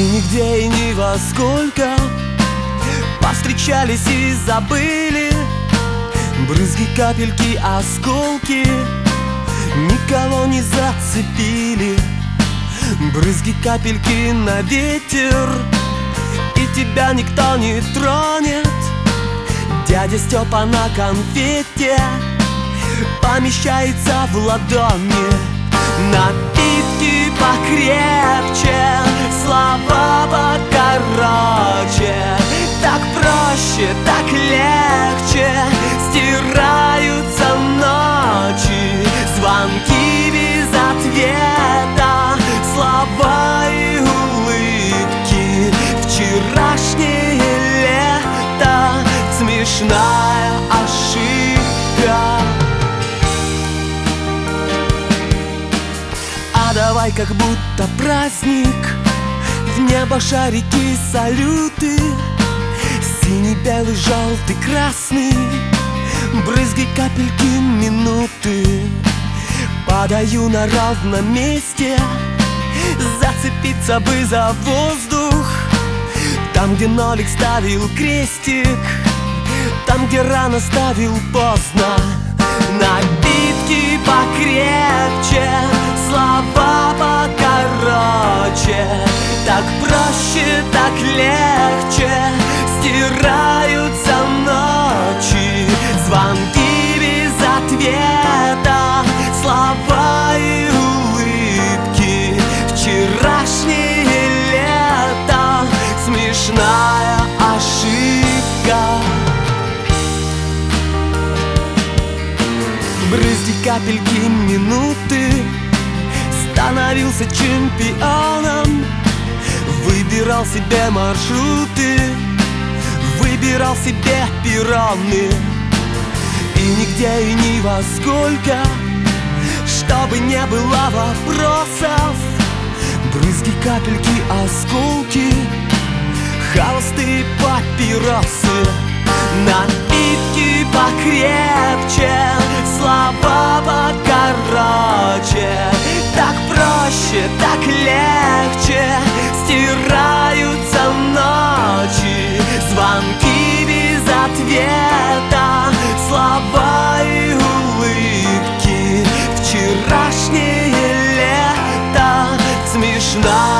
нигде и ни во сколько повстречались и забыли. Брызги, капельки, осколки никого не зацепили. Брызги, капельки на ветер, и тебя никто не тронет. Дядя Степа на конфете помещается в ладони. Напитки покрепче, слова покороче. Так проще, так легче стираются ночи. Звонки без ответа, слова и улыбки. Вчерашнее лето, смешная ошибка. А давай как будто праздник, в небо шарики, салюты. Синий, белый, желтый, красный, брызги, капельки, минуты. Падаю на ровном месте, зацепиться бы за воздух. Там, где нолик ставил крестик, там, где рано ставил поздно. Напитки покрепче, слова покороче. Так проще, так легче стираются ночи. Звонки без ответа, слова и улыбки. Вчерашнее лето, смешная ошибка. Брызги, капельки, минуты. Становился чемпионом, выбирал себе маршруты, выбирал себе перроны. И нигде и ни во сколько, чтобы не было вопросов. Брызги, капельки, осколки, холосты, папиросы. Напитки покрепче, слова покороче. Так проще, так легче стираются ночи. Звонки без ответа, слова и улыбки. Вчерашнее лето, смешно.